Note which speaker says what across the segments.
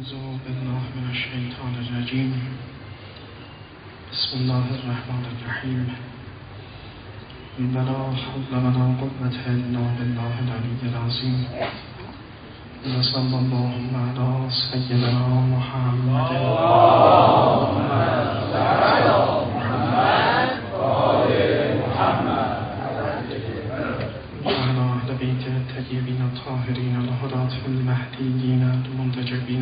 Speaker 1: أعوذ بالله من الشيطان الرجيم. بسم الله الرحمن الرحيم. ولا حول ولا قوة إلا بالله العلي العظيم. وصلى الله على سيدنا محمد اللهم صل على محمد وعلى أهل بيته الطيبين الطاهرين الهداة المهديين المنتجبين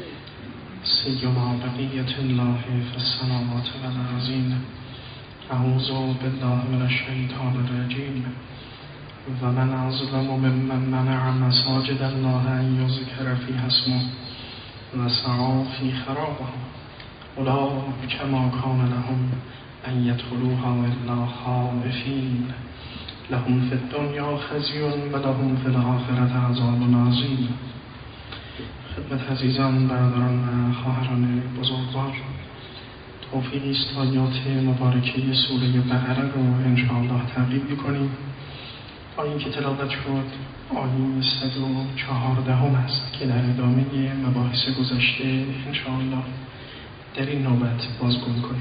Speaker 1: سيما بقية الله في السماوات والأرضين. أعوذ بالله من الشيطان الرجيم. ومن أظلم ممن منع مساجد الله أن يذكر فيها اسمه وسعى في خرابها أولئك ما كان لهم أن يدخلوها إلا خائفين لهم في الدنيا خزي ولهم في الآخرة عذاب عظیم. خدمت عزیزان، برادران و خواهران بزرگوار، توفیقی است آیات مبارکه سوره بقره رو انشاءالله تعقیب کنیم. آیه که تلاوت شد آیه 114 است که در ادامه مباحث گذشته انشاءالله در این نوبت بازگو کنیم.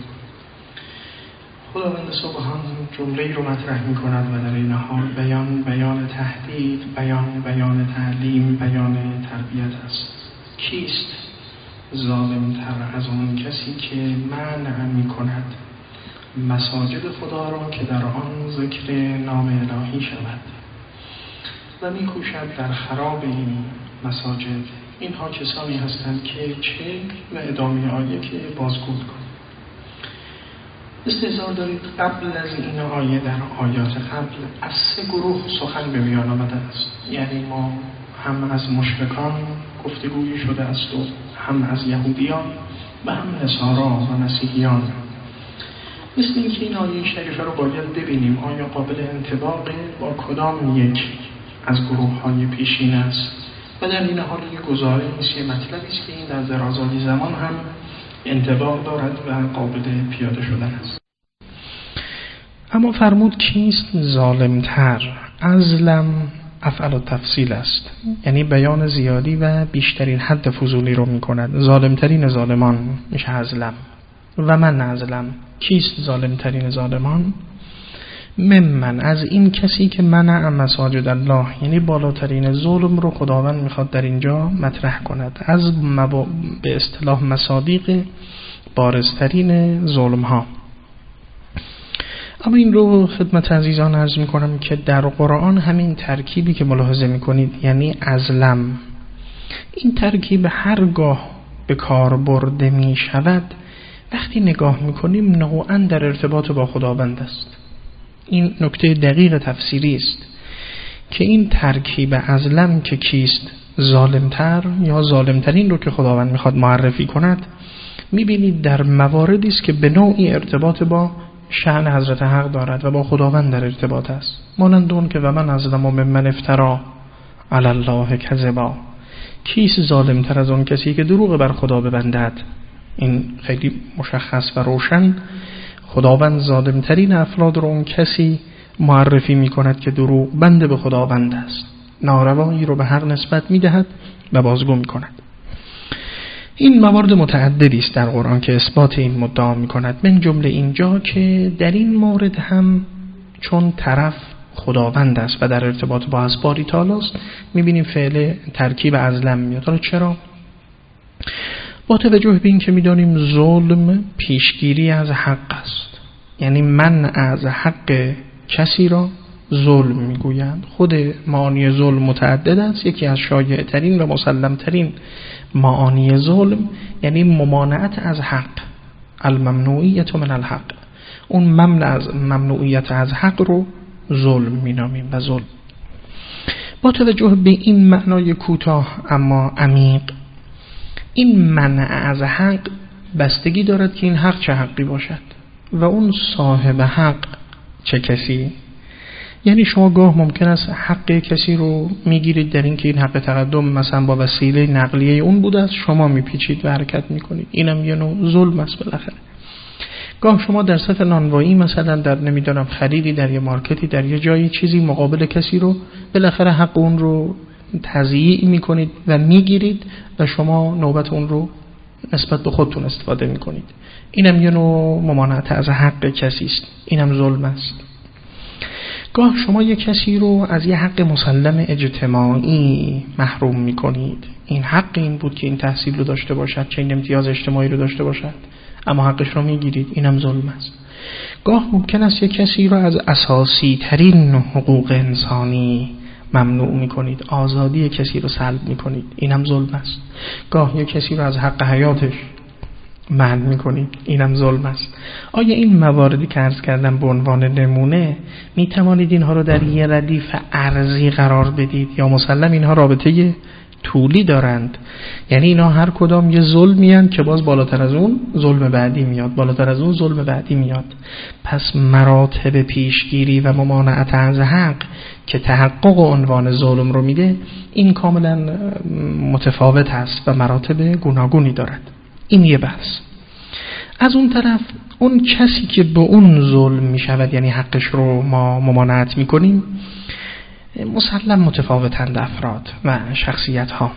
Speaker 1: خداوند سبحان جمله‌ای رو مطرح می‌کند و در این حال بیان تهدید، بیان تعلیم، بیان تربیت است. کیست ظالم‌تر از آن کسی که منع می‌کند مساجد خدا را که در آن ذکر نام الهی شود و می‌کوشد در خراب این مساجد؟ اینها کسانی هستند که چه و ادامه آیه که بازگو کنند. استحضار دارید قبل از این آیه در آیات قبل از سه گروه سخن به میان آمده است. یعنی ما هم از مشرکان گفتگویی شده است و هم از یهودیان و هم نصارا و مسیحیان. مثل اینکه این آیه شریفه رو باید ببینیم آیا قابل انطباق با کدام یک از گروه‌های پیشین است و در این حال یک گزاره نیست، یه مطلبی است که این در درازای زمان هم انطباق دارد و قابل پیاده شدن است. اما فرمود کیست ظالمتر؟ ازلم افعل التفصیل است، یعنی بیان زیادی و بیشترین حد فضولی رو میکند. ظالمترین ظالمان میشه ازلم. و من ازلم، کیست ظالمترین ظالمان؟ ممن، از این کسی که منع مساجد الله، یعنی بالاترین ظلم رو خداوند میخواد در اینجا مطرح کند. از به اصطلاح مصادیق بارزترین ظلم ها. اما این رو خدمت عزیزان عرض میکنم که در قرآن همین ترکیبی که ملاحظه میکنید یعنی ازلم، این ترکیب هرگاه به کار برده میشود وقتی نگاه میکنیم نوعاً در ارتباط با خداوند است. این نکته دقیق تفسیری است که این ترکیب ازلم که کیست ظالمتر یا ظالمترین رو که خداوند میخواد معرفی کند، میبینید در مواردی است که به نوعی ارتباط با شأن حضرت حق دارد و با خداوند در ارتباط است. مانند اون که و من ازلم ممن افترا علی الله کذبا، کیست ظالمتر از اون کسی که دروغ بر خدا ببندد؟ این خیلی مشخص و روشن خداوند ظالمترین افراد رو اون کسی معرفی می کند که دروغ بنده به خداوند است، ناروایی رو به حق نسبت می دهد و بازگو می کند. این موارد متعددی است در قرآن که اثبات این مدعا می کند. من جمله اینجا که در این مورد هم چون طرف خداوند است و در ارتباط با اسباری تعالی است، می بینیم فعل ترکیب ازلم میاد. حالا چرا؟ با توجه به این که می‌دانیم ظلم پیشگیری از حق است، یعنی منع از حق کسی را ظلم میگویند. خود معانی ظلم متعدد است. یکی از شایع‌ترین و مسلم‌ترین معانی ظلم یعنی ممانعت از حق، الممنوعیت من الحق. اون ممنوع از ممنوعیت از حق رو ظلم مینامیم و ظلم. با توجه به این معنای کوتاه اما عمیق، این منع از حق بستگی دارد که این حق چه حقی باشد و اون صاحب حق چه کسی. یعنی شما گاه ممکن است حق کسی رو میگیرید در این که این حق تقدم مثلا با وسیله نقلیه اون بوده است، شما میپیچید و حرکت میکنید، اینم یه نوع ظلم است بالاخره. گاه شما در سطح نانوایی مثلا در نمیدونم خریدی در یه مارکتی در یه جایی چیزی مقابل کسی رو بالاخره حق اون رو تضییع میکنید و میگیرید و شما نوبت اون رو نسبت به خودتون استفاده میکنید. اینم یه نوع ممانعت از حق کسی است، اینم ظلم است. گاه شما یک کسی رو از یه حق مسلم اجتماعی محروم میکنید. این حق این بود که این تحصیل رو داشته باشد، چه این امتیاز اجتماعی رو داشته باشد، اما حقش رو میگیرید، اینم ظلم است. گاه ممکن است یک کسی رو از اساسی ترین حقوق انسانی ممنوع میکنید، آزادی کسی رو سلب میکنید، اینم ظلم است. گاه یک کسی رو از حق حیاتش منع میکنید، اینم ظلم است. آیا این مواردی که عرض کردم به عنوان نمونه میتوانید اینها رو در یه ردیف ارزی قرار بدید یا مسلم اینها رابطه طولی دارند؟ یعنی اینا هر کدام یه ظلمی هستند که باز بالاتر از اون ظلم بعدی میاد، بالاتر از اون ظلم بعدی میاد. پس مراتب پیشگیری و ممانعت از حق که تحقق عنوان ظلم رو میده، این کاملا متفاوت است و مراتب گوناگونی دارد. این یه بحث. از اون طرف اون کسی که به اون ظلم میشود، یعنی حقش رو ما ممانعت میکنیم، مسلم متفاوتند افراد و شخصیت ها.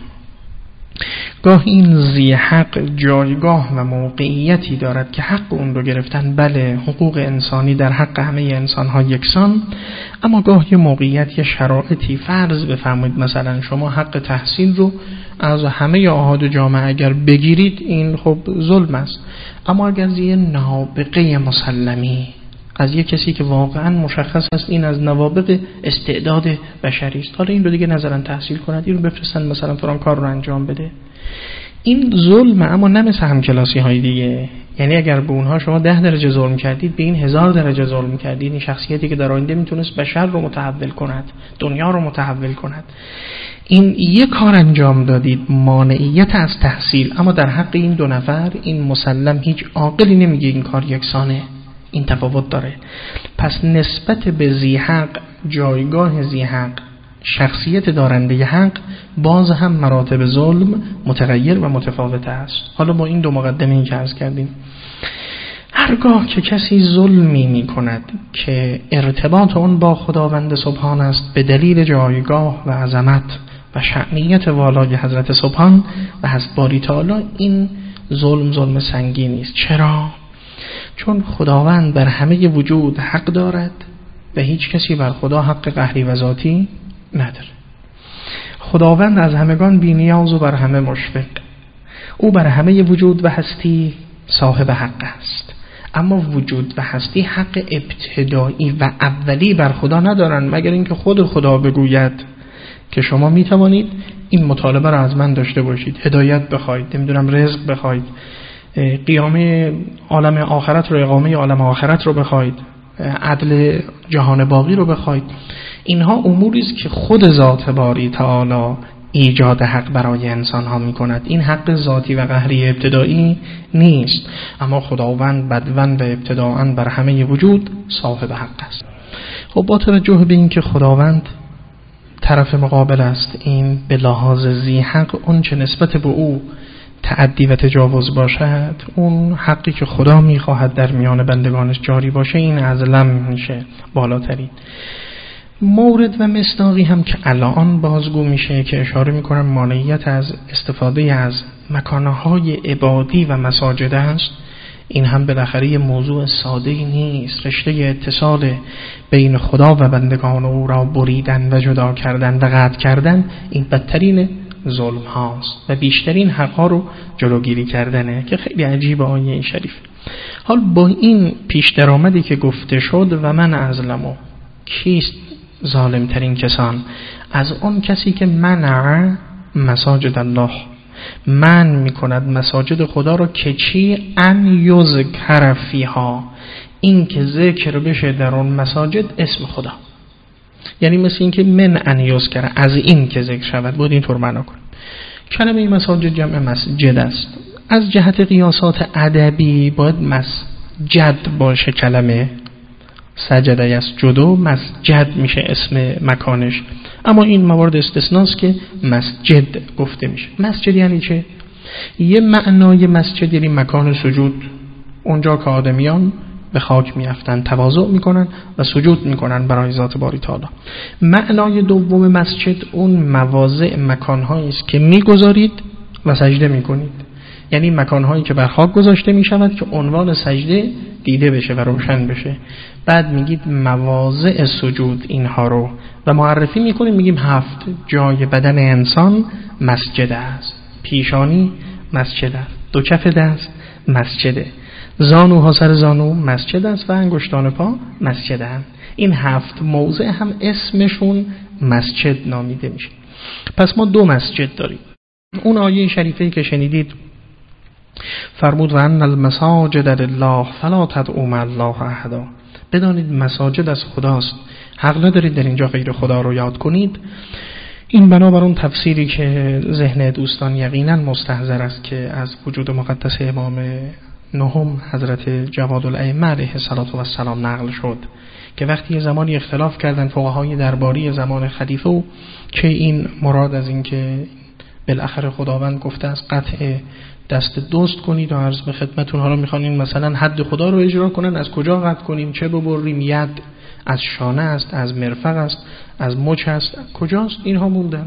Speaker 1: گاه این ذی حق جایگاه و موقعیتی دارد که حق اون رو گرفتن، بله حقوق انسانی در حق همه انسان ها یکسان، اما گاه یه موقعیت، یه شرایطی، فرض بفرمایید مثلا شما حق تحصیل رو از همه احاد جامعه اگر بگیرید، این خب ظلم است. اما اگر یه نابغه مسلمی از یک کسی که واقعا مشخص است این از نوابغ استعداد بشری است، حالا این رو دیگه نظرن تحصیل کند، این رو بفرستن مثلا فلان کار رو انجام بده، این ظلمه. اما نه مثل همکلاسی های دیگه. یعنی اگر به اونها شما 10 درجه ظلم کردید، به این 1000 درجه ظلم کردید. این شخصیتی که در آینده میتونست بشر رو متحول کند، دنیا رو متحول کند، این یک کار انجام دادید، مانعیت از تحصیل. اما در حق این 2 نفر این مسلم هیچ عاقلی نمیگه این کار یکسانه، این تفاوت داره. پس نسبت به ذی حق، جایگاه ذی حق، شخصیت دارنده حق، باز هم مراتب ظلم متغیر و متفاوت است. حالا با این 2 مقدمه این که عرض کردیم، هرگاه که کسی ظلمی می کند که ارتباط اون با خداوند سبحان است به دلیل جایگاه و عظمت و شأنیت والای حضرت سبحان و حضرت باری تعالی، این ظلم سنگینی است. چرا؟ چون خداوند بر همه وجود حق دارد و هیچ کسی بر خدا حق قهری و ذاتی نداره. خداوند از همگان بی نیاز و بر همه مشفق، او بر همه وجود و هستی صاحب حق است. اما وجود و هستی حق ابتدایی و اولی بر خدا ندارند، مگر اینکه خود خدا بگوید که شما می توانید این مطالبه را از من داشته باشید، هدایت بخواید، نمیدونم رزق بخواید، قیامه عالم آخرت رو، اقامه عالم آخرت رو بخواید، عدل جهان باقی رو بخواید. اینها اموری است که خود ذات باری تعالی ایجاد حق برای انسان ها می کند. این حق ذاتی و قهری ابتدایی نیست، اما خداوند بدون و ابتداءً بر همه وجود صاحب حق است. خب با توجه به این که خداوند طرف مقابل است، این به لحاظ ذی حق اون چه نسبت به او تعدی و تجاوز باشد، اون حقی که خدا میخواهد در میان بندگانش جاری باشه، این از لم میشه بالاترین مورد. و مصداقی هم که الان بازگو میشه که اشاره میکنم مانعیت از استفاده از مکانهای عبادی و مساجد است. این هم بالاخره یه موضوع ساده‌ای نیست. رشته اتصال بین خدا و بندگان او را بریدن و جدا کردن و قطع کردن، این بدترین ظلم هاست و بیشترین حق ها رو جلوگیری کردنه، که خیلی عجیبه آیه این شریف. حال با این پیش درآمدی که گفته شد، و من ازلمو، کیست ظالم ترین کسان؟ از اون کسی که منع مساجد الله، من میکند مساجد خدا رو، که چی؟ ان یذکر فیها، این که ذکر بشه در اون مساجد اسم خدا. یعنی مثل این که من ان یذکر، از این که ذکر شود، بود اینطور معنا کن. کلمه مساجد جمع مسجد است. از جهت قیاسات ادبی باید مسجد باشه، کلمه سجده یسجدو، مسجد میشه اسم مکانش. اما این موارد استثناست که مسجد گفته میشه. مسجد یعنی چه؟ یه معنای مسجد یعنی مکان سجود، اونجا که آدمیان به خاک میافتند، تواضع میکنن و سجود میکنن برای ذات باری تعالی. معنای دوم مسجد اون مواضع، مکانهایی است که میگذارید و سجده میکنید، یعنی مکانهایی که بر خاک گذاشته میشود که عنوان سجده دیده بشه و روشن بشه. بعد میگید مواضع سجود اینها رو و معرفی میکنیم، میگیم 7 جای بدن انسان مسجد است. پیشانی مسجد است، 2 کف دست مسجده، زانوها سر زانو مسجد است و انگشتان پا مسجد هم. این 7 موضع هم اسمشون مسجد نامیده میشه. پس ما 2 مسجد داریم. اون آیه شریفه‌ای که شنیدید فرمود و ان المساجد لله فلا تدعوا مع الله احدا، بدانید مساجد از خداست، حق ندارید در اینجا غیر خدا رو یاد کنید. این بنابر اون تفسیری که ذهن دوستان یقینا مستحضر است که از وجود مقدس امام نهم حضرت جواد الائمه علیه السلام نقل شد که وقتی یه زمانی اختلاف کردن فقهای درباری زمان خلیفه که این مراد از این که بالاخره خداوند گفته از قطع دست دزد کنید و عرض به خدمتون حالا میخوانین مثلا حد خدا رو اجرا کنن، از کجا قطع کنیم، چه ببریم، ید از شانه است، از مرفق است، از مچ است، کجاست، اینها موندن.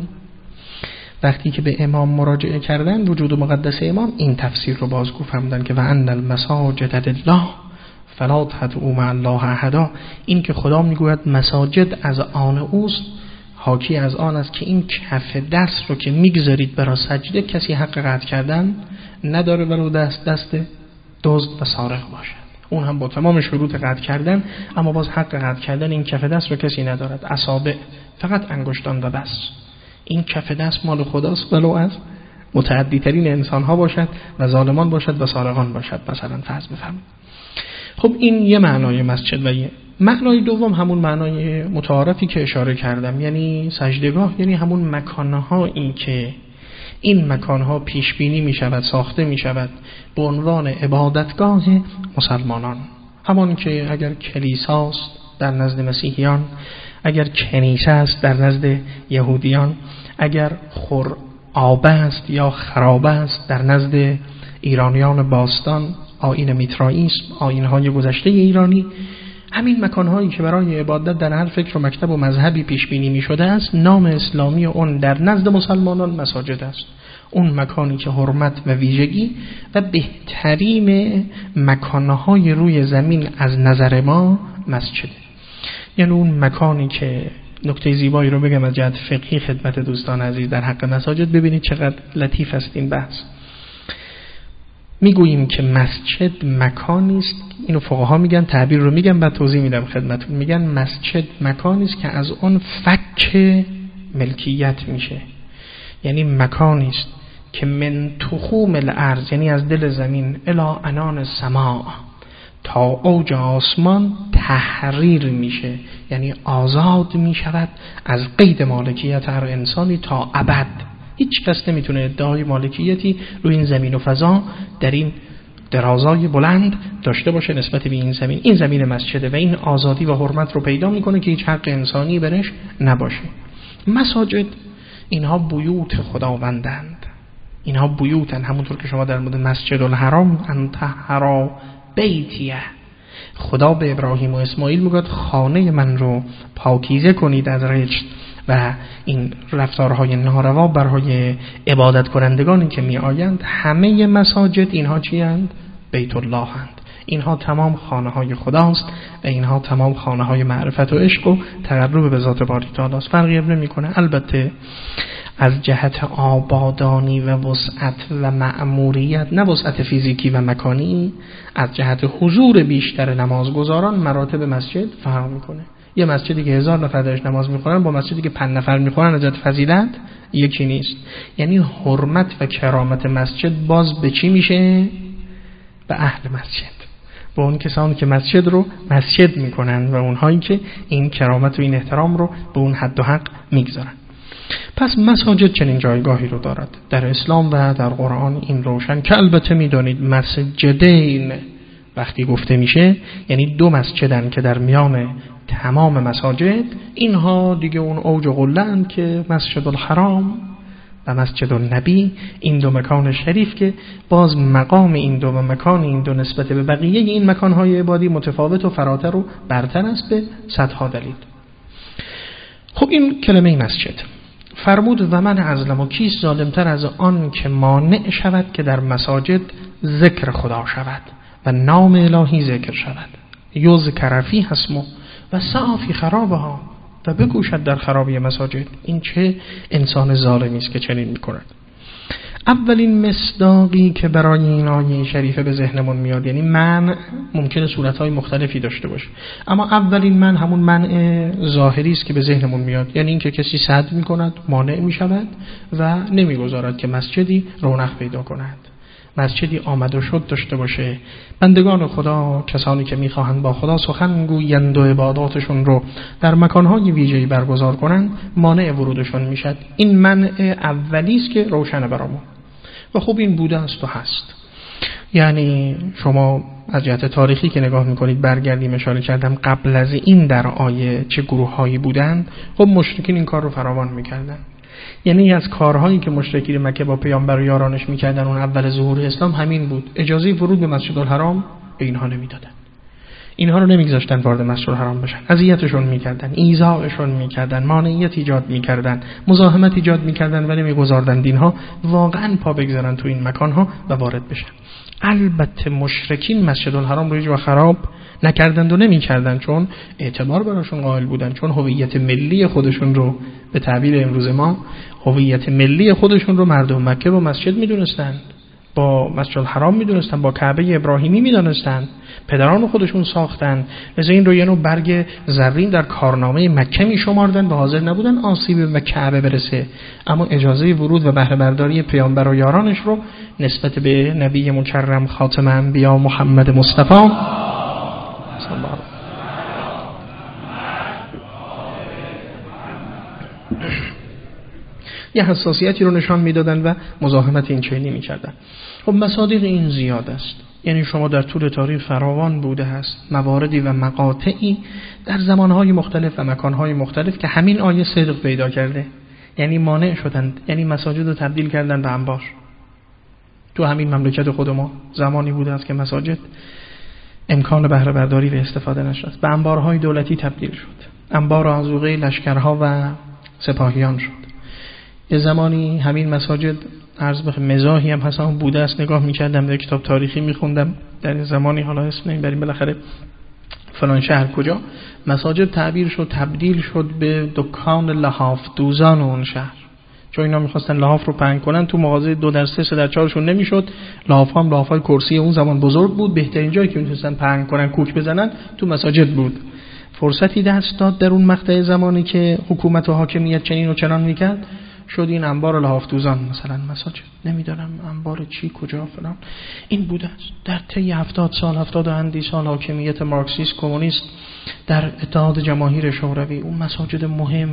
Speaker 1: وقتی که به امام مراجعه کردن وجود مقدس امام این تفسیر رو بازگو فرمودن که و ان المساجد لله فلا تدعوا مع الله احدا، این که خدا میگوید مساجد از آن اوست، حاکی از آن است که این کف دست رو که میگذارید برای سجده کسی حق قطع کردن نداره، ولو دست دزد و سارق باشد، اون هم با تمام شروط قطع کردن، اما باز حق قطع کردن این کف دست رو کسی ندارد. اصابع فقط انگشتان و بس. این کف دست مال خداست ولو از متعدی ترین انسان ها باشد و ظالمان باشد و سارقان باشد، مثلا فرض بفرمایید. خب این یه معنای مسجد. و یه معنای دوم همون معنای متعارفی که اشاره کردم، یعنی سجدگاه، یعنی همون مکانهایی که این مکانها پیش بینی می شود، ساخته می شود به عنوان عبادتگاه مسلمانان. همون که اگر کلیساست در نزد مسیحیان، اگر کنیسه است در نزد یهودیان، اگر خرابه است یا خرابه است در نزد ایرانیان باستان، آیین میترائیسم، آیین‌های گذشته ایرانی، همین مکانهایی که برای عبادت در هر فکر و مکتب و مذهبی پیش بینی می شده است، نام اسلامی اون در نزد مسلمانان مساجد است. اون مکانی که حرمت و ویژگی و بهترین مکانهای روی زمین از نظر ما مسجده. یعنی اون مکانی که نکته زیبایی رو بگم از جهت فقهی خدمت دوستان عزیز در حق مساجد، ببینید چقدر لطیف است این بحث. میگوییم که مسجد مکانی است، اینو فقها میگن، تعبیر رو میگم بعد توضیح میدم خدمتتون، میگن مسجد مکانی است که از اون فک ملکیت میشه، یعنی مکانی است که من تخوم الارض، یعنی از دل زمین، الی عنان السماء، تا اوج آسمان تحریر میشه، یعنی آزاد میشود از قید مالکیت هر انسانی تا ابد. هیچ کس نمیتونه ادعای مالکیتی روی این زمین و فضا در این درازای بلند داشته باشه نسبت به این زمین. این زمین مسجده و این آزادی و حرمت رو پیدا میکنه که هیچ حق انسانی برش نباشه. مساجد اینها بیوت خداوندند، اینها بیوتن، همونطور که شما در مورد مسجد الحرام انطهر بیتیه، خدا به ابراهیم و اسماعیل میگوید خانه من رو پاکیزه کنید از رجس و این رفتارهای ناروا برای عبادت کنندگانی که می آیند. همه مساجد اینها چی هستند؟ بیت الله هستند. اینها تمام خانه های خداست و اینها تمام خانه های معرفت و عشق و تقرب به ذات باری تعالی است. فرقی نمیکنه. البته از جهت آبادانی و وسعت و مأموریت، نه وسعت فیزیکی و مکانی، از جهت حضور بیشتر نمازگزاران مراتب مسجد فرق میکنه. یه مسجدی که 1000 نفر درش نماز میخونن با مسجدی که 5 نفر میخونن از جهت فضیلت یکی نیست. یعنی حرمت و کرامت مسجد باز به چی میشه؟ به اهل مسجد، به اون کسانی که مسجد رو مسجد میکنن و اونهایی که این کرامت و این احترام رو به اون حد و حق میگذارن. پس مساجد چنین جایگاهی رو دارد در اسلام و در قرآن. این روشن که البته میدانید مسجدین وقتی گفته میشه یعنی 2 مسجدن که در میان تمام مساجد، اینها دیگه اون اوج و قله‌اند که مسجد الحرام و مسجد النبی، این دو مکان شریف که باز مقام این دو و مکان این دو نسبت به بقیه این مکانهای عبادی متفاوت و فراتر و برتر است به صدها دلیل. خب این کلمه مسجد فرمود و من ازلم و کیست ظالمتر از آن که مانع شود که در مساجد ذکر خدا شود و نام الهی ذکر شود، یذکر فیها اسمه و سعی فی خرابها، و بکوشد در خرابی مساجد. این چه انسان ظالمی است که چنین میکند. اولین مصداقی که برای این آیه شریفه به ذهنمون میاد، یعنی منع ممکنه صورتهای مختلفی داشته باشه، اما اولین منع همون منع ظاهری است که به ذهنمون میاد، یعنی اینکه کسی سد میکند، مانع میشود و نمیگذارد که مسجدی رونق پیدا کند، مسجدی آمد و شد داشته باشه، بندگان خدا، کسانی که میخواهند با خدا سخن گویند و عباداتشون رو در مکانهای ویژه‌ای برگزار کنند، مانع ورودشون میشد. این منع اولی است که روشن برامون و خوب این بوده است و هست. یعنی شما از جهت تاریخی که نگاه میکنید، برگردیم اشاره کردم قبل از این در آیه چه گروه‌هایی بودند. خب مشرکین این کار رو فراوان میکردن، یعنی از کارهایی که مشرکین مکه با پیامبر و یارانش میکردن اون اول ظهور اسلام همین بود. اجازه ورود به مسجد الحرام به اینها نمیدادن، اینها رو نمیگذاشتن وارد مسجد الحرام بشن، اذیتشون میکردن، ایذاءشون میکردن، مانعیت ایجاد میکردن، مزاحمت ایجاد میکردن و نمیگذاردن اینها واقعا پا بگذارن تو این مکانها و وارد بشن. البته مشرکین مسجد الحرام رو هیچ خراب نکردند و نمیکردن، چون اعتبار براشون قائل بودن، چون هویت ملی خودشون رو به تعبیر امروز ما هویت ملی خودشون رو مردم مکه با مسجد میدونستند، با مسجد الحرام میدونستند، با کعبه ابراهیمی میدونستند، پدران خودشون ساختن، لذا این رو یه نوع برگ زرین در کارنامه مکه میشماردن و حاضر نبودن آسیب به کعبه برسه، اما اجازه ورود و بهره برداری پیامبر و یارانش رو نسبت به نبی مکرم خاتم انبیا محمد مصطفی یه حساسیتی رو نشان میدادن و مزاحمت این چنینی میکردن. خب مصادیق این زیاد است، یعنی شما در طول تاریخ فراوان بوده است مواردی و مقاطعی در زمانهای مختلف و مکانهای مختلف که همین آیه صدق پیدا کرده، یعنی مانع شدند، یعنی مساجد رو تبدیل کردن به انبار. تو همین مملکت خود ما زمانی بوده است که مساجد امکان بهره برداری و استفاده نشد، به انبارهای دولتی تبدیل شد، انبار آذوقه لشکرها و سپاهیان شد. یه زمانی همین مساجد عرض به مزاحی هم حسن بوده است، نگاه می‌کردم در کتاب تاریخی می‌خوندم در زمانی، حالا اسم نمیبریم، بالاخره فلان شهر کجا مساجد تعبیر شد، تبدیل شد به دکان لحاف دوزان اون شهر، چون اینا می‌خواستن لحاف رو پهن کنن، تو مغازه 2 در 3 در 4 شون نمی‌شد، لحاف هم لحافای کرسی اون زمان بزرگ بود، بهترین جایی که می‌تونستن پهن کنن کوک بزنن تو مساجد بود. فرصتی دست داد در اون مقطع زمانی که حکومت و حاکمیت چنین و چنان می‌کرد، شد این انبار لحاف دوزان مثلا مساجد، نمیدونم انبار چی کجا فلان، این بوده است. در طی 70 سال 70 اندی سال حاکمیت مارکسیست کمونیست در اتحاد جماهیر شوروی، اون مساجد مهم،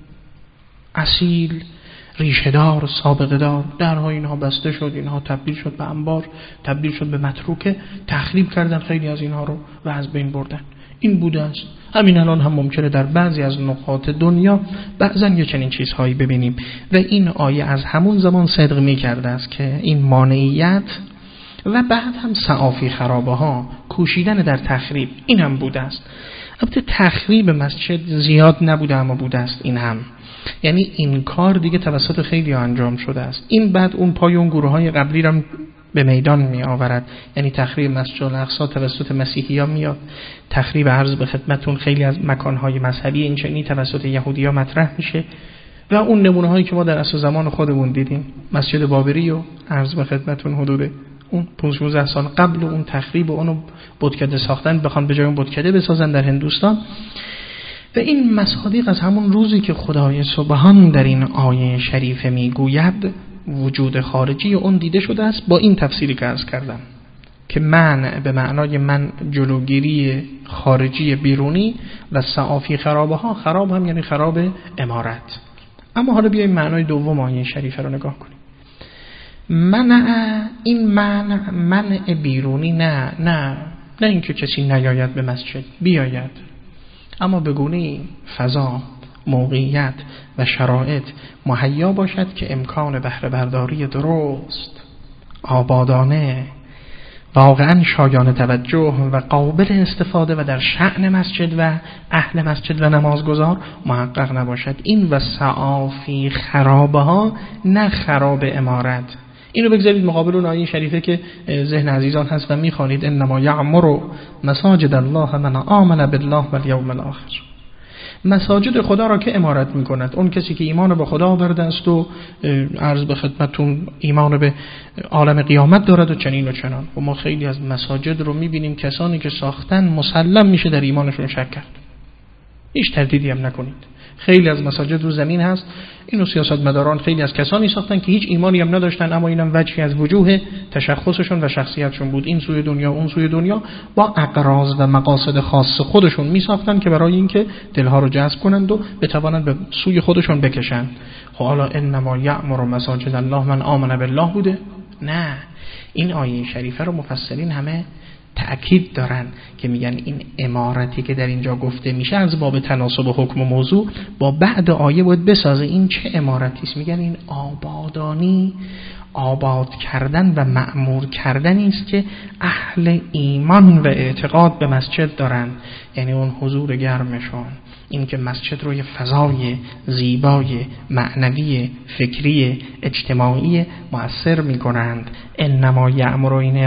Speaker 1: اصیل، ریشه‌دار، سابقه‌دار، درها اینها بسته شد، اینها تبدیل شد به انبار، تبدیل شد به متروکه، تخریب کردن خیلی از اینها رو و از بین بردن. این بوده است. همین الان هم ممکنه در بعضی از نقاط دنیا بعضا یه چنین چیزهایی ببینیم و این آیه از همون زمان صدق می‌کرده است که این مانعیت و بعد هم سعافی خرابه ها، کوشیدن در تخریب، این هم بوده است. البته تخریب مسجد زیاد نبوده اما بوده است این هم، یعنی این کار دیگه توسط خیلی انجام شده است. این بعد اون پای اون گروه‌های قبلی را به میدان می آورد، یعنی تخریب مسجد الاقصی توسط مسیحیان میاد، تخریب عرض به خدمتون خیلی از مکانهای مذهبی این چنینی توسط یهودی‌ها مطرح میشه و اون نمونه هایی که ما در اصل زمان خودمون دیدیم، مسجد بابری و عرض به خدمتون حدود اون 15 سال قبل اون تخریب و اونو بتکده ساختن، بخوان به جای اون بتکده بسازن در هندوستان. و این مصادیق از همون روزی که خدای سبحان در این آیه شریفه میگوید وجود خارجی اون دیده شده است، با این تفسیری که عرض کردم که من به معنای من جلوگیری خارجی بیرونی و سعافی خرابه ها، خراب هم یعنی خراب عمارت. اما حالا بیاییم معنای دوم آیه شریفه رو نگاه کنیم. این منع بیرونی، نه اینکه کسی نیاید به مسجد، بیاید، اما به گونه‌ای فضا موقعیت و شرایط مهیا باشد که امکان بهره برداری درست، آبادانه، واقعا شایان توجه و قابل استفاده و در شأن مسجد و اهل مسجد و نمازگزار محقق نباشد. این و سعافی خرابه ها، نه خراب عمارت. اینو بگذارید مقابل اون آیه شریفه که ذهن عزیزان هست و میخوانید: انما یعمر مساجد الله من آمن بالله والیوم الاخر. مساجد خدا را که عمارت میکند؟ اون کسی که ایمان به خدا آورده است و عرض به خدمتتون ایمان به عالم قیامت دارد و چنین و چنان. و ما خیلی از مساجد رو میبینیم کسانی که ساختن مسلم میشه در ایمانشون شک کرد. هیچ تردیدی هم نکنید. خیلی از مساجد رو زمین هست، اینو سیاستمداران خیلی از کسانی ساختن که هیچ ایمانی هم نداشتن، اما اینم وجهی از وجوه تشخصشون و شخصیتشون بود. این سوی دنیا اون سوی دنیا با اغراض و مقاصد خاص خودشون می ساختن که برای اینکه دلها رو جذب کنند و بتوانند به سوی خودشون بکشن. خب حالا انما یعمر مساجد الله من آمن بالله بوده؟ نه، این آیه شریفه رو مفسرین همه تأکید دارن که میگن این عمارتی که در اینجا گفته میشه از باب تناسب حکم و موضوع با بعد آیه باید بسازه. این چه عمارتی است؟ میگن این آبادانی، آباد کردن و معمور کردنی است که اهل ایمان و اعتقاد به مسجد دارن، یعنی اون حضور گرمشون، این که مسجد رو یه فضای زیبای معنوی، فکری، اجتماعی مؤثر میکنند. انما یعمر، این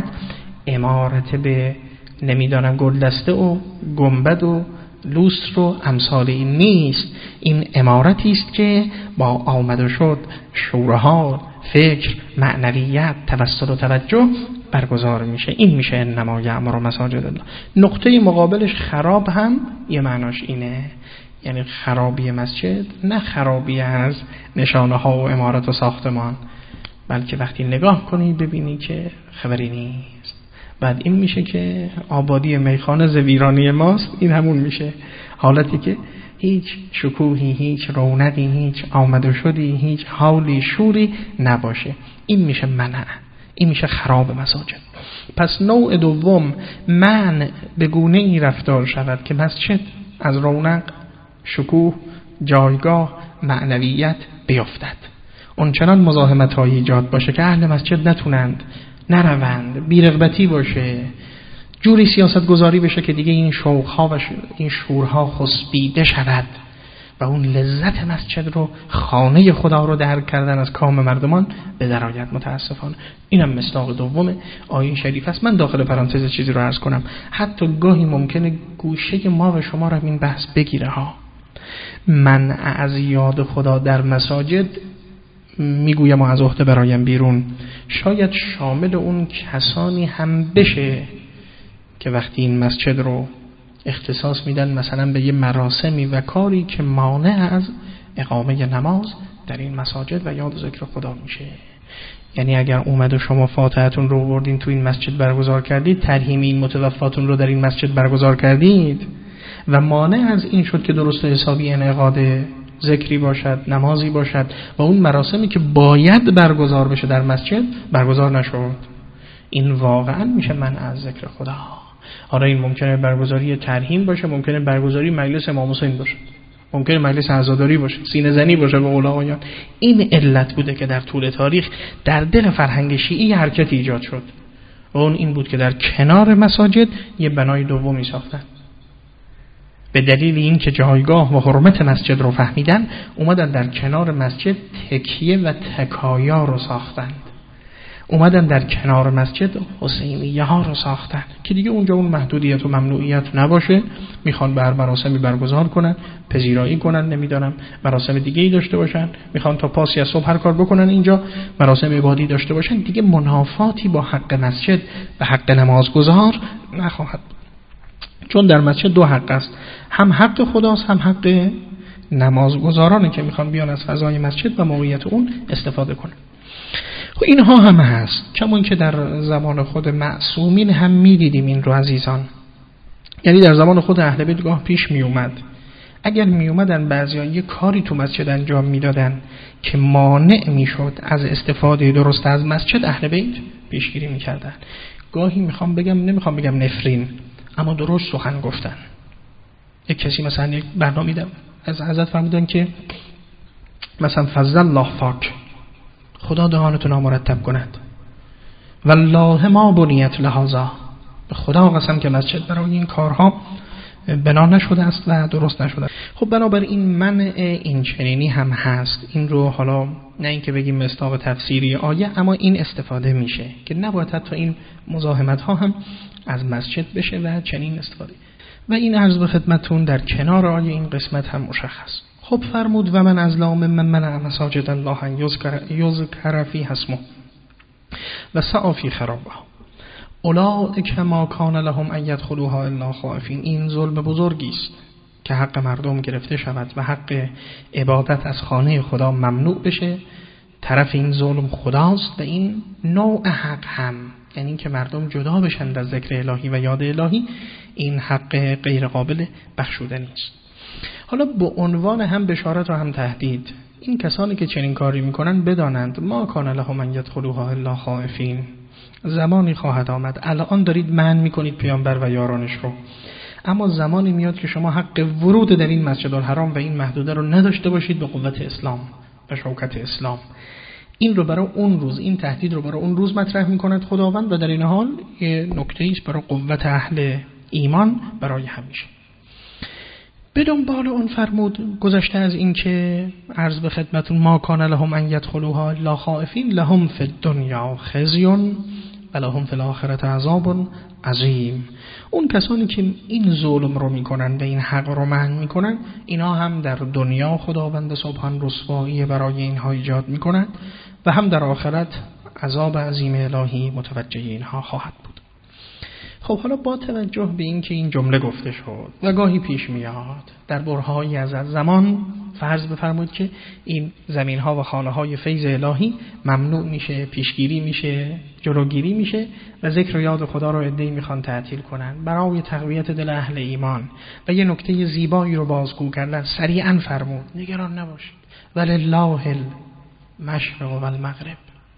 Speaker 1: عمارت به نمیدانم گلدسته و گنبد و لوستر و امثال این نیست. این عمارتی است که با آمد و شد شوره‌ها، فکر، معنویت، توسل و توجه برگزار میشه. این میشه انما یعمر مساجد الله. نقطه مقابلش خراب هم یه معناش اینه، یعنی خرابی مسجد نه خرابی از نشانه ها و عمارت و ساختمان، بلکه وقتی نگاه کنی ببینی که خبری نیست. بعد این میشه که آبادی میخانه زویرانی ماست. این همون میشه حالتی که هیچ شکوهی، هیچ رونقی، هیچ آمد و شدی، هیچ حالی شوری نباشه. این میشه منع، این میشه خراب مساجد. پس نوع دوم، منع به گونه ای رفتار شود که مسجد از رونق، شکوه، جایگاه، معنویت بیفتد. اونچنان مزاحمت های ایجاد باشه که اهل مسجد نتونند، نروند، بی‌رغبتی باشه، جوری سیاست گذاری بشه که دیگه این شوقها و این شورها خسبیده شود و اون لذت مسجد رو، خانه خدا رو درک کردن از کام مردمان به درآید. متاسفانه اینم مصداق دوم آیه شریف است. من داخل پرانتز چیزی رو عرض کنم، حتی گاهی ممکنه گوشه ما و شما رو این بحث بگیره ها. منع از یاد خدا در مساجد، میگویم و از عهده برایم بیرون، شاید شامل اون کسانی هم بشه که وقتی این مسجد رو اختصاص میدن مثلا به یه مراسمی و کاری که مانع از اقامه نماز در این مساجد و یاد ذکر خدا میشه. یعنی اگر اومد و شما فاتحتون رو بردین تو این مسجد برگزار کردید، ترحیم این متوفاتون رو در این مسجد برگزار کردید و مانع از این شد که درست حسابی انعقاد ذکری باشد، نمازی باشد و اون مراسمی که باید برگزار بشه در مسجد برگزار نشد، این واقعا میشه منع از ذکر خدا. حالا این ممکنه برگزاری ترحیم باشه، ممکنه برگزاری مجلس امام حسین باشه، ممکنه مجلس عزاداری باشه، سینه زنی باشه به علمایان. این علت بوده که در طول تاریخ در دل فرهنگ شیعی حرکت ایجاد شد و اون این بود که در کنار مساجد یه بنای دومی ساختن. به دلیل این که جایگاه و حرمت مسجد رو فهمیدن، اومدن در کنار مسجد تکیه و تکایا رو ساختند. اومدن در کنار مسجد حسینیه ها رو ساختن که دیگه اونجا اون محدودیت و ممنوعیت نباشه. میخوان بر مراسمی برگزار کنن، پذیرایی کنن، نمیدونم مراسم دیگه ای داشته باشن، میخوان تا پاسی از صبح هر کار بکنن اینجا، مراسم عبادی داشته باشن، دیگه منافاتی با حق مسجد و حق نمازگزار نخواهد. چون در مسجد دو حق است، هم حق خداست هم حق نمازگزارانه که میخوان بیان از فضای مسجد و موقعیت اون استفاده کنن. خب اینها هم هست، چون که در زمان خود معصومین هم میدیدیم این رو عزیزان. یعنی در زمان خود اهل بیت گاه پیش می اومد، اگر می اومدن بعضیا یه کاری تو مسجد انجام میدادن که مانع میشد از استفاده درست از مسجد، اهل بیت پیشگیری میکردن. گاهی نمیخوام بگم نفرین، اما درست سخن گفتن. یک کسی مثلا یک برنامه میدم از حضرت فرمودن که مثلا فضل الله فاک، خدا دهانتون را مرتب کند. والله ما بنیت لهذا، به خدا قسم که مسجد برای این کارها بنا نشده است و درست نشده. خب بنابراین منع این چنینی هم هست. این رو حالا نه اینکه بگیم مصداق تفسیری آیه، اما این استفاده میشه که نباید حتی این مزاحمت ها هم از مسجد بشه و چنین استفاده. و این عرض به خدمتون در کنار آیه این قسمت هم مشخص. خب فرمود و من ازلام من منع مساجد الله ان یذکر فیها اسمه و سعی فی خرابها اولئک ما کان لهم ان یدخلوها الا خائفین. این ظلم بزرگی است که حق مردم گرفته شود و حق عبادت از خانه خدا ممنوع بشه. طرف این ظلم خداست و این نوع حق هم، یعنی این که مردم جدا بشن از ذکر الهی و یاد الهی، این حق غیر قابل بخشودنی است. حالا به عنوان هم بشارت و هم تهدید، این کسانی که چنین کاری میکنن بدانند ما کان لهم ان یدخلوها الا خائفین. زمانی خواهد آمد، الان دارید منع میکنید پیامبر و یارانش رو، اما زمانی میاد که شما حق ورود در این مسجد الحرام و این محدوده رو نداشته باشید به قوت اسلام و شوکت اسلام. این رو برای اون روز، این تهدید رو برای اون روز مطرح میکند خداوند و در این حال یه نکته است برای قوت اهل ایمان برای همیشه. به دنبال اون فرمود گذشته از این که عرض به خدمتون ما کان لهم ان یدخلوها الا خائفین لهم فی الدنیا خزی و لهم فی الاخرة عذاب عظیم. اون کسانی که این ظلم رو میکنن و این حق رو منع میکنن، اینا هم در دنیا خداوند سبحان رسوایی برای اینها ایجاد میکنن و هم در آخرت عذاب عظیم الهی متوجه اینها خواهد بود. خب حالا با توجه به این که این جمله گفته شد و گاهی پیش میاد در برهه‌ای از زمان، فرض بفرمایید که این زمین‌ها و خانه‌های فیض الهی ممنوع میشه، پیشگیری میشه، جلوگیری میشه و ذکر و یاد خدا رو عده‌ای میخوان تعطیل کنن برای تقویت دل اهل ایمان و یه نکته زیبایی رو بازگو کردن. سریعا فرمود نگران نباشید، ولله المشرق و المغرب،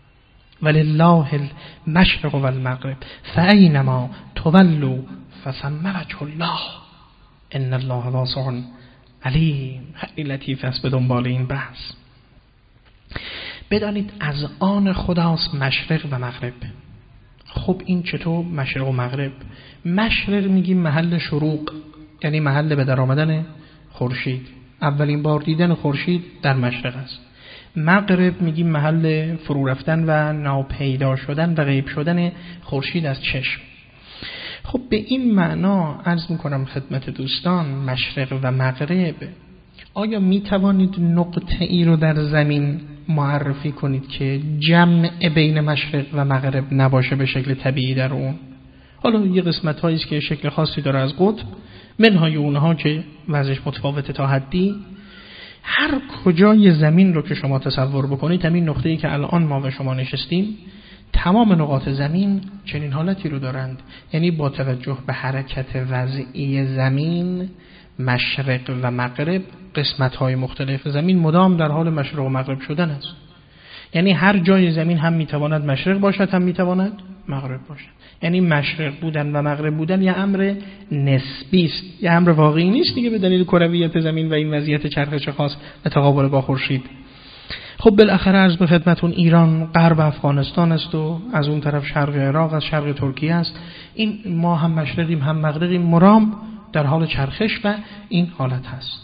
Speaker 1: ولله المشرق و المغرب فاینما تولوا فثم وجه الله ان الله واسع علیم. خیلی لطیف است به دنبال این بحث. بدانید از آن خداست مشرق و مغرب. خب این چطور مشرق و مغرب؟ مشرق میگیم محل شروق، یعنی محل به در آمدن خورشید، اولین بار دیدن خورشید در مشرق است. مغرب میگیم محل فرو رفتن و ناپیدا شدن و غیب شدن خورشید از چشم. خب به این معنا عرض میکنم خدمت دوستان، مشرق و مغرب، آیا میتوانید نقطه ای رو در زمین معرفی کنید که جمع بین مشرق و مغرب نباشه به شکل طبیعی در اون؟ حالا یه قسمت هایی است که شکل خاصی داره از قطب، منهای اونها که وضعش متفاوته تا حدی. هر کجای زمین رو که شما تصور بکنید، همین نقطه‌ای که الان ما و شما نشستیم، تمام نقاط زمین چنین حالتی رو دارند. یعنی با توجه به حرکت وضعی زمین، مشرق و مغرب، قسمت‌های مختلف زمین مدام در حال مشرق و مغرب شدن است. یعنی هر جای زمین هم میتواند مشرق باشد، هم میتواند مغرب باشد. یعنی مشرق بودن و مغرب بودن یه امر نسبی است، یه امر واقعی نیست دیگه به دلیل کرویت زمین و این وضعیت چرخش خاص و تقابل با خورشید. خب بالاخره عرض به خدمتون ایران غرب افغانستان است و از اون طرف شرق عراق است، شرق ترکیه است. این ما هم مشرقیم هم مغربیم، مرام در حال چرخش و این حالت هست.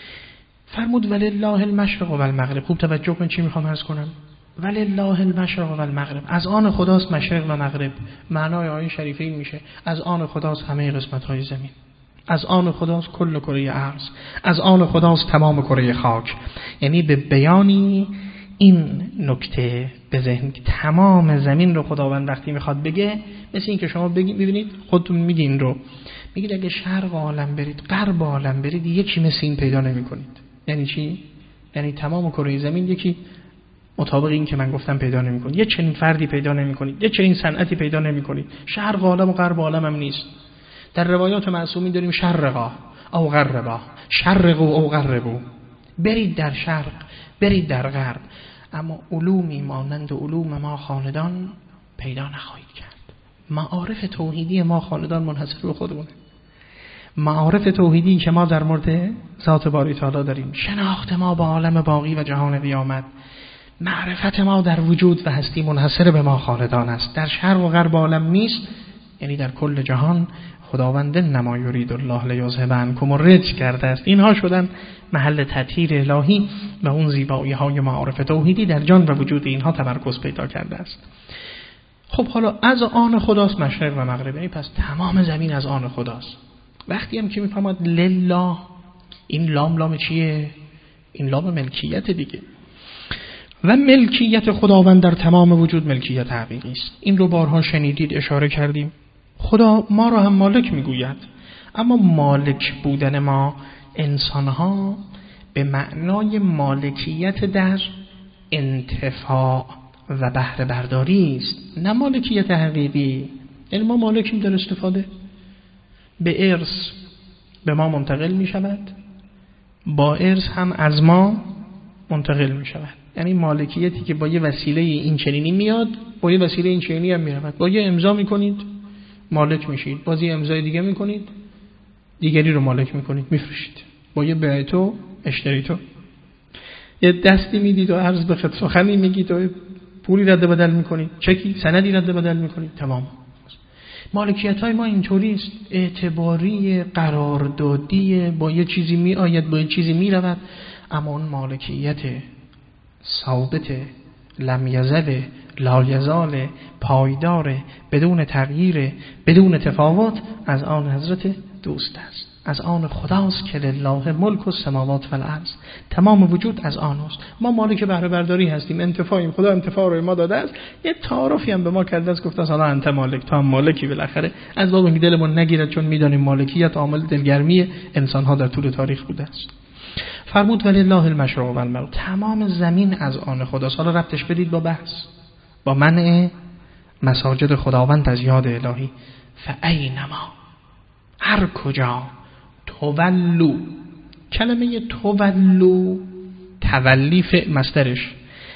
Speaker 1: فرمود ولله المشرق و المغرب. خوب توجه کن چی میخوام عرض کنم. ولله المشرق و المغرب، از آن خداست مشرق و مغرب. معنای آیه شریفه این میشه از آن خداست همه قسمت‌های زمین، از آن خداست کل کره ارض، از آن خداست تمام کره خاک. یعنی به بیانی این نکته به ذهن که تمام زمین رو خداوند وقتی میخواد بگه، مثل این که شما ببینید خودتون میگین رو، میگید اگه شرق عالم برید غرب عالم برید یکی مثل این پیدا نمی‌کنید. یعنی چی؟ یعنی تمام کره زمین یکی مطابق این که من گفتم پیدا نمی‌کنید. یه چنین فردی پیدا نمی‌کنید، یه چنین صنعتی پیدا نمی‌کنید. شرق عالم و غرب عالم هم نیست. در روایات معصومین داریم شرقا او غربا، شرقوا او غربوا، برید در شرق برید در غرب، اما علومی مانند علوم ما خاندان پیدا نخواهید کرد. معارف توحیدی ما خاندان منحصر به خودمونه معارف توحیدی که ما در مورد ذات باری تعالی داریم، شناخت ما با عالم باقی و جهان قیامت، معرفت ما در وجود و هستی منحصر به ما خالدان است، در شرق و غرب عالم نیست، یعنی در کل جهان خداوند نما یرید الله لیذهب عنکم الرجس کرده است. اینها شدن محل تطهیر الهی و اون زیبایی های معارف توحیدی در جان و وجود اینها تمرکز پیدا کرده است. خب حالا از آن خداست مشرق و مغرب، یعنی پس تمام زمین از آن خداست. وقتی هم که میفهمد لله، این لام چیه؟ این لام ملکیت دیگه، و ملکیت خداوند در تمام وجود ملکیت حقیقی است. این رو بارها شنیدید، اشاره کردیم. خدا ما را هم مالک میگوید، اما مالک بودن ما انسانها به معنای مالکیت در انتفاع و بهره برداری است، نه مالکیت حقیقی. یعنی ما مالکیم در استفاده، به ارث به ما منتقل می شود، با ارث هم از ما منتقل می شود. یعنی مالکیتی که با یه وسیله این چنینی میاد، با یه وسیله این چنینی هم می رود. با یه امضا می کنید مالک میشید، باز یه امضای دیگه می کنید دیگری رو مالک می کنید، می فروشید. با یه بیع تو اشتری تو، یه دستی میدید و عرض به خدمت سخنی میگید و پولی رد بدل میکنید، چکی سندی رد بدل میکنید، تمام. مالکیت های ما اینطوری است، اعتباری، قراردادی، با یه چیزی می آید با یه چیزی می رود، اما اون مالکیت ثابت، لم یزل، لا یزال، پایدار، بدون تغییر، بدون تفاوت، از آن حضرت دوست است، از آن خداست که لله ملک السماوات و الارض، تمام وجود از آن است. ما مالک بهره برداری هستیم، انتفاعیم، خدا انتفاع رو ما داده است، یه تعارفی هم به ما کرده است، گفته است حالا انت مالک، تو هم مالکی. بالاخره از باب اینکه دلمون نگیرد، چون میدانیم مالکیت عامل دلگرمی انسان‌ها در طول تاریخ بوده است. فرمود ولله المشرق و المغرب، تمام زمین از آن خداست. حالا ربطش بدید با بحث، با منع مساجد خداوند از یاد الهی. فاینما، هر کجا، تولو، کلمه تولو، تولی فعل مصدرش،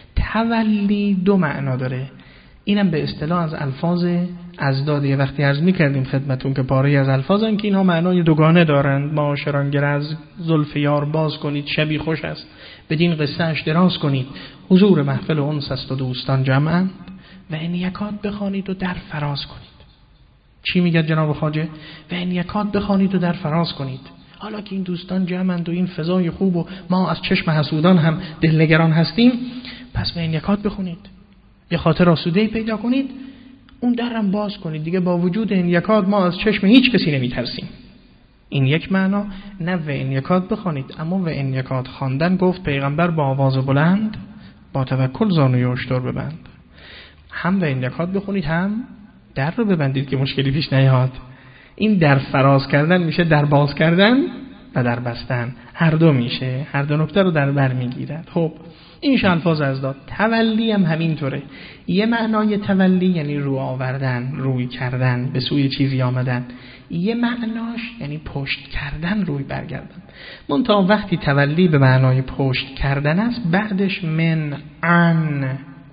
Speaker 1: تولی دو معنا داره. اینم به اصطلاح از الفاظ ازداد. یه وقتی عرض می‌کردیم خدمتون که پاره از الفاظن که اینها معنای دوگانه دارند. معاشرانگر از زلف یار باز کنید، شبی خوش است بدین قصه اش دراز کنید، حضور محفل انس است و دوستان جمعند، و ان یکاد بخوانید و در فراز کنید. چی میگه جناب خواجه؟ و ان یکاد بخوانید و در فراز کنید. حالا که این دوستان جمعند و این فضای خوب و ما از چشم حسودان هم دلنگران هستیم، پس و ان یکاد بخونید، یه خاطر آسوده‌ای پیدا کنید، اون درم باز کنید دیگه. با وجود این یکاد ما از چشم هیچ کسی نمیترسیم. این یک معنا. نه و این یکاد بخوانید، اما و این یکاد خواندن گفت پیغمبر با آواز بلند، با توکل زانوی اشتر ببند. هم و این یکاد بخونید، هم در رو ببندید که مشکلی پیش نیاد. این در فراز کردن میشه در باز کردن و در بستن، هر دو میشه، هر دو نکته رو در بر میگیرد. خب این الفاظ از داد. تولی هم همینطوره. یه معنای تولی یعنی رو آوردن، روی کردن، به سوی چیزی آمدن. یه معناش یعنی پشت کردن، روی برگردن. منتها وقتی تولی به معنای پشت کردن است، بعدش من، عن،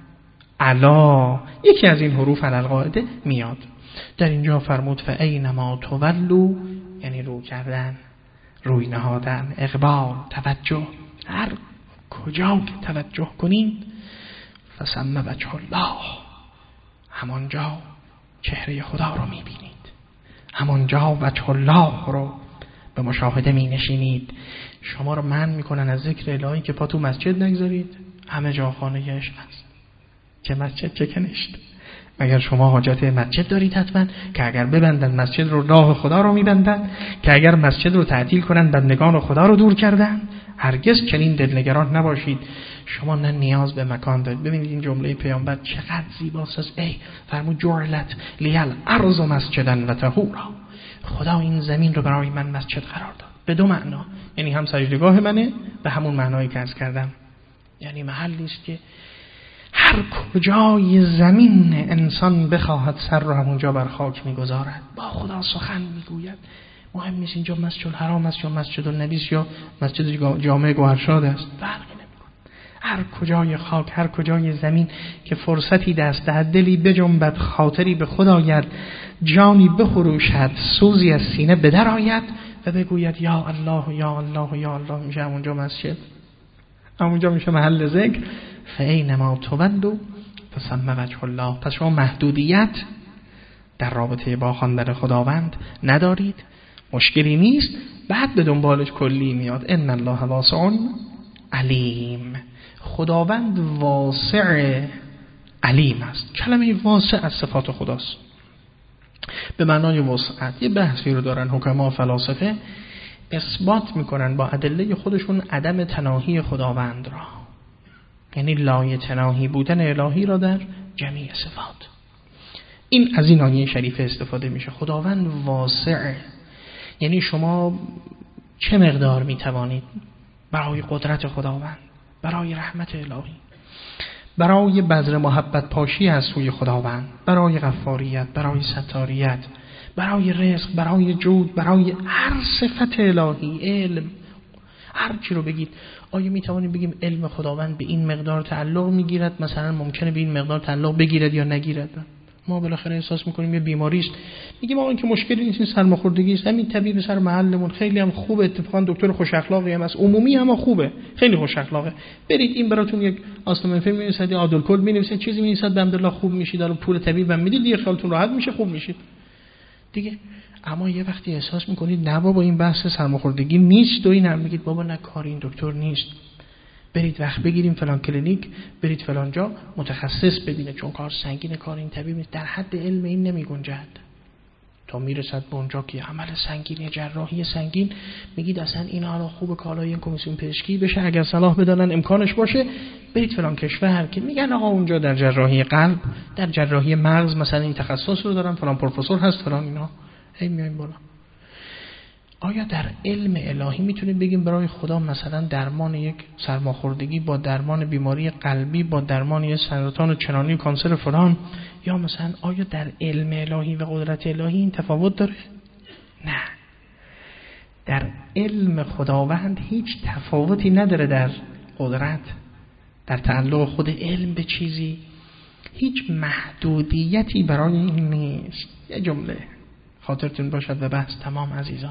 Speaker 1: علا، یکی از این حروف علالقاعده میاد. در اینجا فرمود فاینما تولوا، یعنی رو کردن، روی نهادن، اقبال، توجه. هر کجا که توجه کنید، فثم وجه الله، همانجا چهره خدا رو میبینید، همانجا وجه الله رو به مشاهده می نشینید. شما رو منع میکنن از ذکر الهی که پا تو مسجد نگذارید، همه جا خانه عشق است. چه مسجد چه کنشت. اگر شما حاجت مسجد دارید حتما که اگر ببندن مسجد رو، راه خدا رو میبندن، که اگر مسجد رو تعطیل کنن بندگان خدا رو دور کردن. هرگز چنین دلنگران نباشید. شما نه نیاز به مکان دارید. ببینید این جمله پیامبر چقدر زیباست. ای فرمود جعلت لیل ارض مسجدا و طهورا، خدا این زمین رو برای من مسجد قرار داد. به دو معنا، یعنی هم سجدگاه منه، به همون معنایی که عرض کردم، یعنی محلی است که هر کجای زمین انسان بخواهد سر رو همونجا بر خاک میگذارد، با خدا سخن میگوید. مهم نیست اینجا مسجد الحرام است یا مسجد النبی یا مسجد جامع گوهرشاد است، فرقی نمیکنه. هر کجای خاک، هر کجای زمین که فرصتی دست دهد، دلی بجنبد، خاطری به خدا آید، جانی بخروشد، سوزی از سینه بدر آید، و بگوید یا الله یا الله یا الله، میشه همونجا مسجد، همونجا میشه محل ذکر. فاینما تولوا فثم وجه الله. پس شما محدودیت در رابطه با خواندن خداوند ندارید، مشکلی نیست. بعد به دنبالش کلی میاد ان الله واسع علیم. خداوند واسع علیم است. کلمه واسع از صفات خداست به معنای وسعت. یه بحثی رو دارن حکما فلاسفه، اثبات میکنن با ادله خودشون عدم تناهی خداوند را، یعنی لای تناهی بودن الهی را در جمیع صفات. این از این آیه شریفه استفاده میشه. خداوند واسعه، یعنی شما چه مقدار میتوانید برای قدرت خداوند، برای رحمت الهی، برای بذر محبت پاشی از سوی خداوند، برای غفاریت، برای ستاریت، برای رزق، برای جود، برای هر صفت الهی، علم، هر چی رو بگید. آیا میتوانیم بگیم علم خداوند به این مقدار تعلق میگیرد؟ مثلا ممکنه به این مقدار تعلق بگیرد یا نگیرد؟ ما بالاخره احساس میکنیم یه بیماری است، میگیم آقا این که مشکلی نیست، این سرماخوردگی است، همین طبیب سر محلمون خیلی هم خوبه، اتفاقا دکتر خوش اخلاقی هم است، عمومی هم خوبه، خیلی خوش اخلاقه، برید این براتون یک آستامینوفن می‌نویسد یا آدولکل می‌نویسد، چیزی می‌نویسد، الحمدلله خوب میشید، حالا پول طبیبم میدید دیگه، خیالتون راحت میشه، خوب میشید دیگه. اما یه وقتی احساس میکنید نه بابا این بحث سرماخوردگی نیست و این هم میگید بابا نه کار این دکتر نیست، برید وقت بگیریم فلان کلینیک، برید فلان جا متخصص ببینه، چون کار سنگین، کار این طبیب در حد علم این نمیگنجد. تا میرسد به اونجا که عمل سنگین، جراحی سنگین، میگید اصلا این حالا خوب کالای این کمیسیون پزشکی بشه، اگر صلاح بدانن امکانش باشه برید فلان کشور که میگن آقا اونجا در جراحی قلب، در جراحی مغز مثلا این تخصص رو دارن، فلان پروفسور هست، فلان اینا. هی میایم بالا. آیا در علم الهی میتونیم بگیم برای خدا مثلا درمان یک سرماخوردگی با درمان بیماری قلبی با درمان یک سرطان چنانی و کانسر فلان، یا مثلا آیا در علم الهی و قدرت الهی این تفاوت داره؟ نه. در علم خداوند هیچ تفاوتی نداره در قدرت، در تعلق خود علم به چیزی هیچ محدودیتی برای این نیست. یه جمله خاطرتون باشد و بحث تمام عزیزان،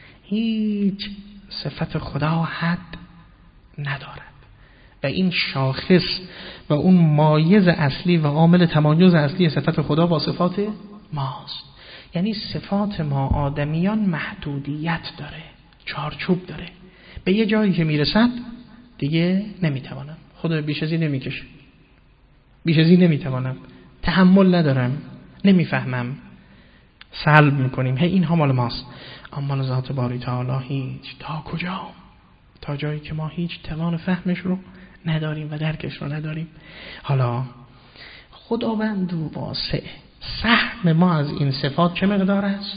Speaker 1: هیچ صفت خدا حد ندارد و این شاخص و اون مایز اصلی و عامل تمایز اصلی صفت خدا با صفات ماست. یعنی صفات ما آدمیان محدودیت داره، چارچوب داره، به یه جایی که میرسد دیگه نمیتوانم، خدا بیش از این نمیکشه، بیش از این نمیتوانم، تحمل ندارم، نمیفهمم، سلب میکنیم، هی این ها مال ماست. اما ذات باری تعالی هیچ، تا کجا؟ تا جایی که ما هیچ توان فهمش رو نداریم و درکش رو نداریم. حالا خداوند واسع، سهم ما از این صفات چه مقدار است؟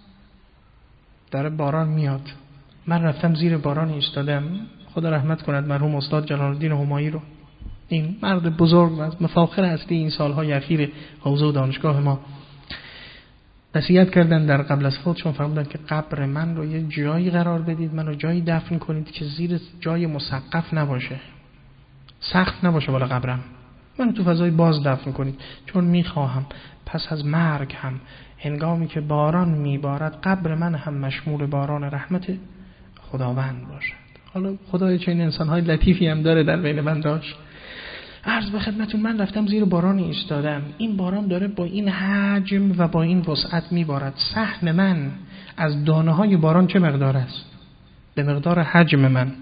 Speaker 1: داره باران میاد، من رفتم زیر باران ایستادم، خدا رحمت کند مرحوم استاد جلال الدین همایی رو، این مرد بزرگ و مفاخر اصلی این سالهای اخیر حوزه و دانشگاه ما، نصیحت کردن در قبل از فوتشون، فرمودن که قبر من رو یه جایی قرار بدید، من رو جایی دفن کنید که زیر جای مسقف نباشه، سقف نباشه بالا قبرم، من رو تو فضای باز دفن کنید، چون میخواهم پس از مرگ هم هنگامی که باران میبارد قبر من هم مشمول باران رحمت خداوند باشد. حالا خدای چه این انسان‌های لطیفی هم داره در بین بنداش. عرض به خدمتون من رفتم زیر باران ایستادم، این باران داره با این حجم و با این وسعت میبارد، سهم من از دانه‌های باران چه مقدار است؟ به مقدار حجم من،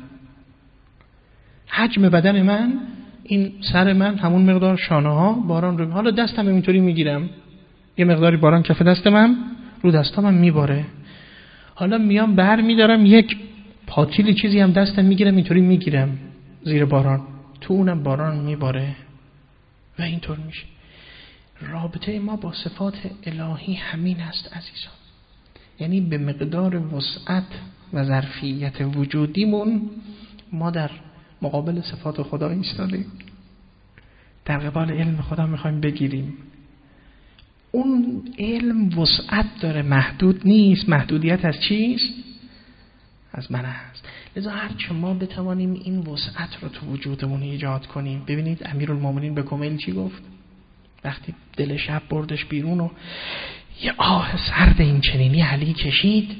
Speaker 1: حجم بدن من، این سر من همون مقدار شانه‌ها باران رو، حالا دستم اینطوری میگیرم، یه مقداری باران کف دست من رو دستام هم میباره، حالا میام بر میدارم یک پاتیل چیزی هم دستم میگیرم اینطوری میگیرم زیر باران، تو اونم باران میباره و اینطور میشه. رابطه ما با صفات الهی همین است عزیزان، یعنی به مقدار وسعت و ظرفیت وجودیمون ما در مقابل صفات خدا ایستادیم، در قبال علم خدا میخوایم بگیریم. اون علم وسعت داره، محدود نیست. محدودیت از چیست؟ از من است. لذا هرچه ما بتوانیم این وسعت رو تو وجودمون ایجاد کنیم. ببینید امیرالمومنین به کمیل چی گفت وقتی دل شب بردش بیرون و یه آه سرد این چنینی علی کشید،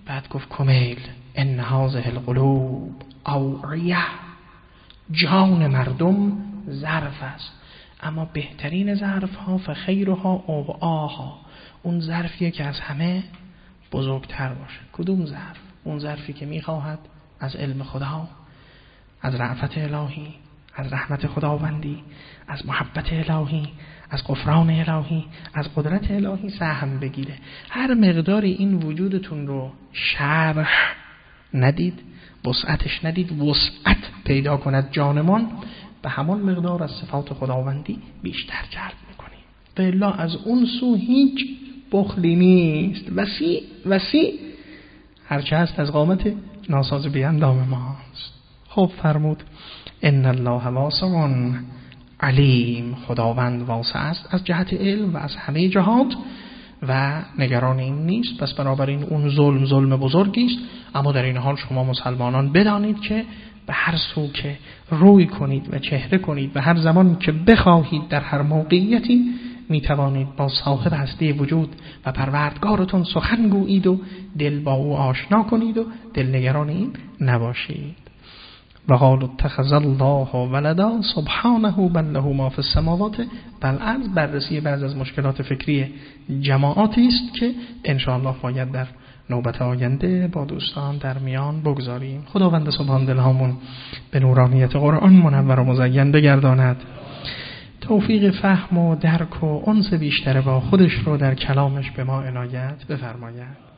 Speaker 1: بعد گفت کمیل ان هذه القلوب اوعیه، جان مردم ظرف است، اما بهترین ظرف ها فخیرها اوعاها، اون ظرفیه که از همه بزرگتر باشه. کدوم ظرف؟ اون ظرفی که میخواهد از علم خدا، از رأفت الهی، از رحمت خداوندی، از محبت الهی، از غفران الهی، از قدرت الهی سهم بگیره. هر مقداری این وجودتون رو شرح ندید، وسعتش ندید، وسعت پیدا کند جانمان، به همان مقدار از صفات خداوندی بیشتر جلب میکنیم. و الا از اون سو هیچ بخلی نیست، وسیع وسیع هرچه هست از قامت ناساز بیندام ماست. خب فرمود ان الله واسع علیم، خداوند واسع است از جهت علم و از همه جهات و نگران این نیست. پس بنابراین اون ظلم بزرگی است، اما در این حال شما مسلمانان بدانید که به هر سو که روی کنید و چهره کنید و هر زمان که بخواهید در هر موقعیتی می توانید با صاحب هستی وجود و پروردگارتون سخن گویید و دل با او آشنا کنید و دلنگران این نباشید. و قالوا اتخذ الله ولدا سبحانه بل له ما فی السماوات. بل از بررسی بعض از مشکلات فکری جماعاتی است که ان شاء الله باید در نوبت آینده با دوستان در میان بگذاریم. خداوند سبحان دلهامون به نورانیت قرآن منور و مزین بگرداند، توفیق فهم و درک و انس بیشتر با خودش رو در کلامش به ما عنایت بفرماید.